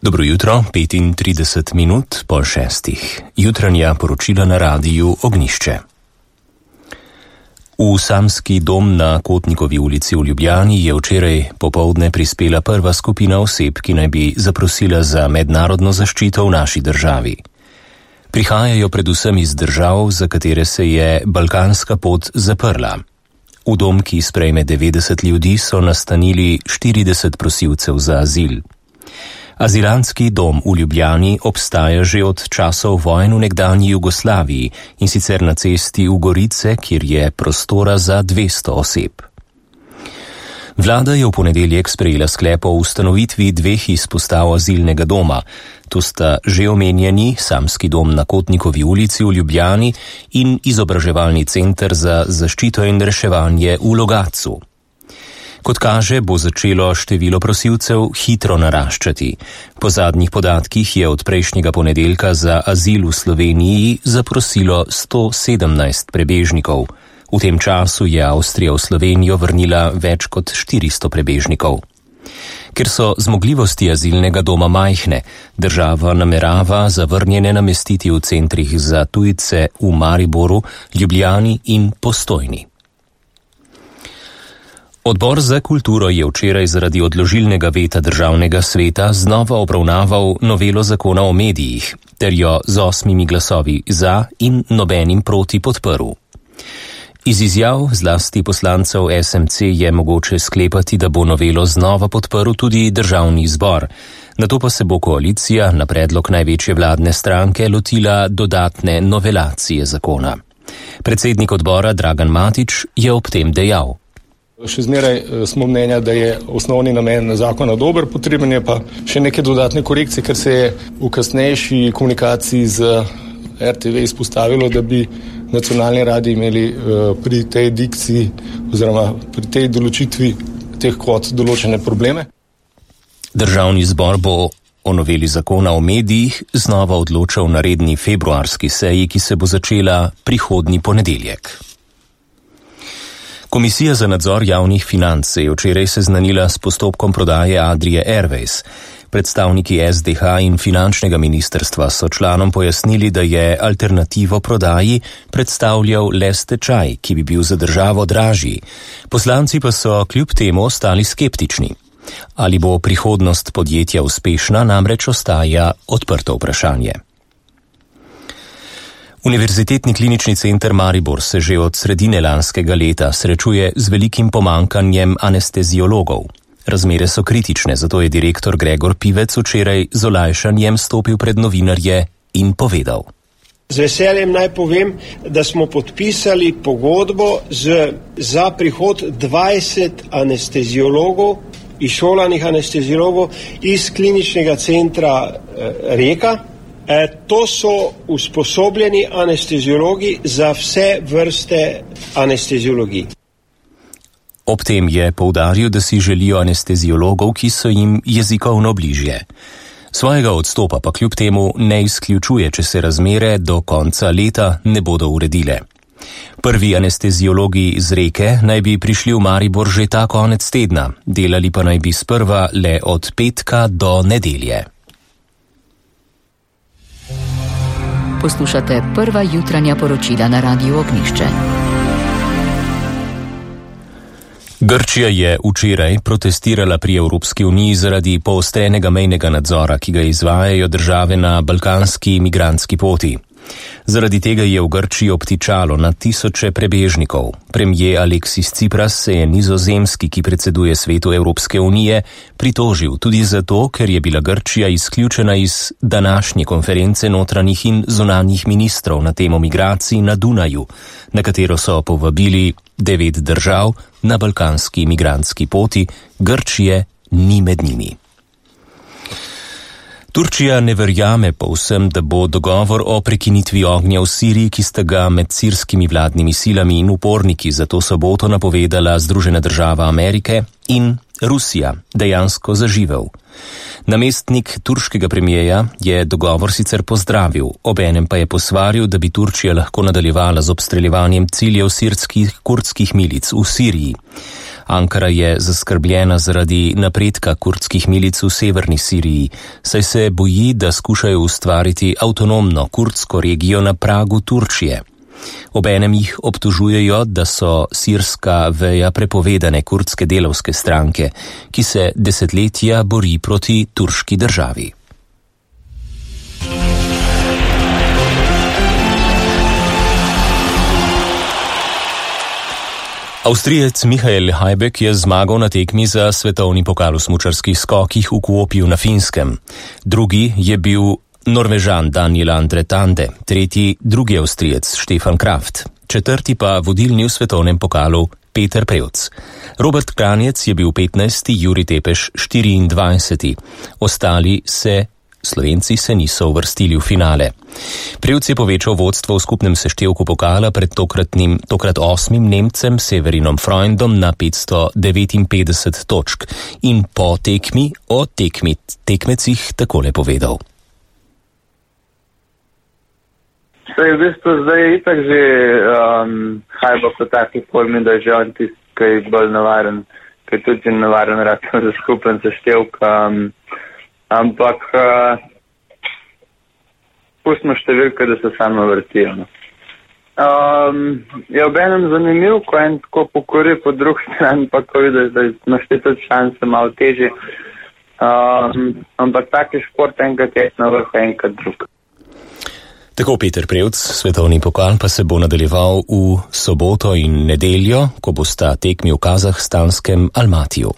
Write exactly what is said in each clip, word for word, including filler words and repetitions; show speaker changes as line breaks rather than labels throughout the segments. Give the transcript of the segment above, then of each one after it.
Dobro jutro, petintrideset minut po šestih. Jutranja poročila na radiju Ognjišče. V samski dom na Kotnikovi ulici v Ljubljani je včeraj popoldne prispela prva skupina oseb, ki naj bi zaprosila za mednarodno zaščito v naši državi. Prihajajo predvsem iz držav, za katere se je balkanska pot zaprla. V dom, ki sprejme devetdeset ljudi, so nastanili štirideset prosilcev za azil. Azilantski dom v Ljubljani obstaja že od časov vojn v nekdanji Jugoslaviji, in sicer na cesti v Gorice, kjer je prostora za dvesto oseb. Vlada je v ponedeljek sprejela sklep o ustanovitvi dveh izpostav azilnega doma. To sta že omenjeni samski dom na Kotnikovi ulici v Ljubljani in izobraževalni center za zaščito in reševanje v Logatcu. Kot kaže, bo začelo število prosilcev hitro naraščati. Po zadnjih podatkih je od prejšnjega ponedeljka za azil v Sloveniji zaprosilo sto sedemnajst prebežnikov. V tem času je Avstrija v Slovenijo vrnila več kot štiristo prebežnikov. Ker so zmogljivosti azilnega doma majhne, država namerava zavrnjene namestiti v centrih za tujce v Mariboru, Ljubljani in Postojni. Odbor za kulturo je včeraj zaradi odložilnega veta državnega sveta znova obravnaval novelo zakona o medijih, ter jo z osmimi glasovi za in nobenim proti podprl. Iz izjav zlasti poslancev S M C je mogoče sklepati, da bo novelo znova podprl tudi državni zbor. Nato pa se bo koalicija na predlog največje vladne stranke lotila dodatne novelacije zakona. Predsednik odbora Dragan Matić je ob tem dejal:
Še zmeraj smo mnenja, da je osnovni namen zakona dober, potreben je pa še neke dodatne korekcije, ker se je v kasnejši komunikaciji z R T V izpostavilo, da bi nacionalni radiji imeli pri tej dikciji oziroma pri tej določitvi teh kvot določene probleme.
Državni zbor bo o noveli zakona o medijih znova odločal na redni februarski seji, ki se bo začela prihodnji ponedeljek. Komisija za nadzor javnih financ se je včeraj seznanila s postopkom prodaje Adrie Airways. Predstavniki S D H in finančnega ministrstva so članom pojasnili, da je alternativo prodaji predstavljal le stečaj, ki bi bil za državo dražji. Poslanci pa so kljub temu ostali skeptični. Ali bo prihodnost podjetja uspešna, namreč ostaja odprto vprašanje. Univerzitetni klinični center Maribor se že od sredine lanskega leta srečuje z velikim pomanjkanjem anesteziologov. Razmere so kritične, zato je direktor Gregor Pivec včeraj z olajšanjem stopil pred novinarje in povedal:
Z veseljem naj povem, da smo podpisali pogodbo z, za prihod dvajset anesteziologov, izšolanih anesteziologov iz kliničnega centra eh, Reka. E, to so usposobljeni anesteziologi za vse vrste anesteziologij.
Ob tem je poudaril, da si želijo anesteziologov, ki so jim jezikovno bližje. Svojega odstopa pa kljub temu ne izključuje, če se razmere do konca leta ne bodo uredile. Prvi anesteziologi iz Reke naj bi prišli v Maribor že ta konec tedna, delali pa naj bi sprva le od petka do nedelje.
Poslušate prva jutranja poročila na radiju Ognjišče.
Grčija je včeraj protestirala pri Evropski uniji zaradi poostrenega mejnega nadzora, ki ga izvajajo države na balkanski migrantski poti. Zaradi tega je v Grčiji obtičalo na tisoče prebežnikov. Premijer Aleksis Cipras se je Nizozemski, ki predseduje svetu Evropske unije, pritožil tudi zato, ker je bila Grčija izključena iz današnje konference notranjih in zunanjih ministrov na temo migracij na Dunaju, na katero so povabili devet držav na balkanski migrantski poti. Grčije ni med njimi. Turčija ne verjame povsem, da bo dogovor o prekinitvi ognja v Siriji, ki sta ga med sirskimi vladnimi silami in uporniki za to soboto napovedala Združene države Amerike in Rusija, dejansko zaživel. Namestnik turškega premijeja je dogovor sicer pozdravil, obenem pa je posvaril, da bi Turčija lahko nadaljevala z obstreljevanjem ciljev sirskih kurdskih milic v Siriji. Ankara je zaskrbljena zaradi napredka kurdskih milic v severni Siriji, saj se boji, da skušajo ustvariti avtonomno kurdsko regijo na pragu Turčije. Obenem jih obtožujejo, da so sirska veja prepovedane kurdske delavske stranke, ki se desetletja bori proti turški državi. Avstrijec Michael Hajbek je zmagal na tekmi za svetovni pokal v smučarskih skokih v Kuopiju na Finskem. Drugi je bil Norvežan Daniel Andre Tande, tretji drugi Avstrijec Stefan Kraft, četrti pa vodilni v svetovnem pokalu Peter Prevc. Robert Kranjec je bil petnajsti, Juri Tepeš štiriindvajseti. Ostali se Slovenci se niso uvrstili v finale. Prevc je povečal vodstvo v skupnem seštevku pokala pred tokratnim, tokrat osmim Nemcem Severinom Freundom na petsto devetinpetdeset točk in po tekmi o tekmi tekmecih takole povedal.
Saj v bistvu zdaj je itak že um, Hajbek v taki formi, da je že on tist, ki je bolj navaren, ki je tudi navaren rad za skupen seštevk. Um, ampak uh, pustimo številke, da se samo vrtijo. No. Um, je ob enem zanimiv, ko en tako pokori, po drugi strani pa ko vidiš, da imaš tudi šanse malo težje. Um, ampak taki šport enkrat je na vrhu, enkrat drug.
Tako Peter Prevc, svetovni pokal pa se bo nadaljeval v soboto in nedeljo, ko bosta tekmi v kazahstanskem Almatiju.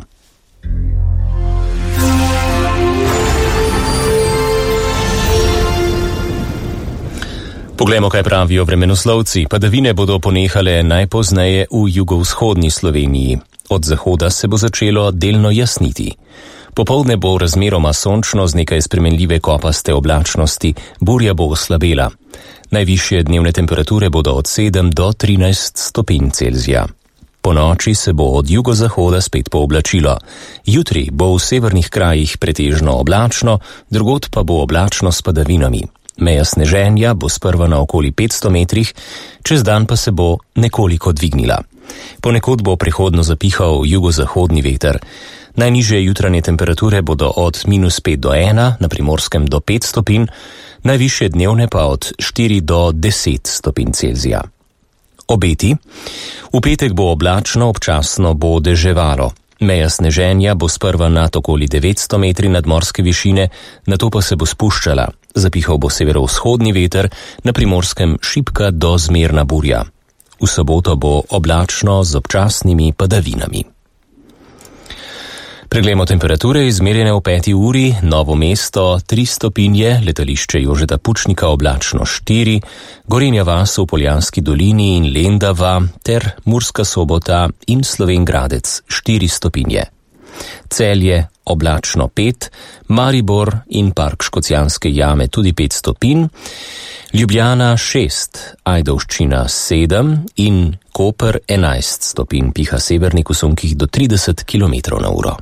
Poglejmo, kaj pravijo vremenoslovci. Padavine bodo ponehale najpozneje v jugovzhodni Sloveniji. Od zahoda se bo začelo delno jasniti. Popoldne bo razmeroma sončno z nekaj spremenljive kopaste oblačnosti, burja bo oslabela. Najvišje dnevne temperature bodo od sedem do trinajst stopinj Celzija. Po noči se bo od jugozahoda spet pooblačilo. Jutri bo v severnih krajih pretežno oblačno, drugod pa bo oblačno s padavinami. Meja sneženja bo sprva na okoli petsto metrih, čez dan pa se bo nekoliko dvignila. Ponekod bo prehodno zapihal jugozahodni veter. Najnižje jutranje temperature bodo od minus pet do ena, na Primorskem do pet stopinj, najvišje dnevne pa od štiri do deset stopinj Celzija. Obeti. V petek bo oblačno, občasno bo deževalo. Meja sneženja bo sprva nad okoli devetsto metri nadmorske višine, nato pa se bo spuščala. Zapihal bo severovzhodni veter, na Primorskem šibka do zmerna burja. V soboto bo oblačno z občasnimi padavinami. Preglejmo temperature izmerjene v peti uri, Novo mesto tri stopinje, letališče Jožeta Pučnika oblačno štiri, Gorenja vas v Poljanski dolini in Lendava ter Murska Sobota in Slovenj Gradec štiri stopinje. Celje oblačno pet, Maribor in Park Škocjanske jame tudi pet stopinj, Ljubljana šest, Ajdovščina sedem in Koper enajst stopinj, piha severnik v sunkih do trideset kilometrov na uro.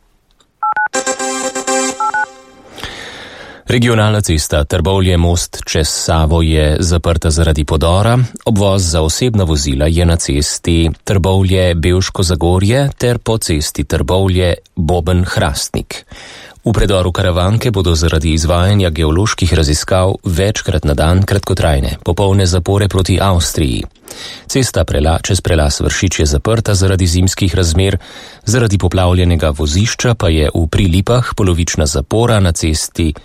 Regionalna cesta Trbovlje-Most čez Savo je zaprta zaradi podora, obvoz za osebna vozila je na cesti Trbovlje-Bevško Zagorje ter po cesti Trbovlje-Boben-Hrastnik. V predoru Karavanke bodo zaradi izvajanja geoloških raziskav večkrat na dan kratkotrajne, popolne zapore proti Avstriji. Cesta prela, čez prelas Vršič je zaprta zaradi zimskih razmer, zaradi poplavljenega vozišča pa je v Prilipah polovična zapora na cesti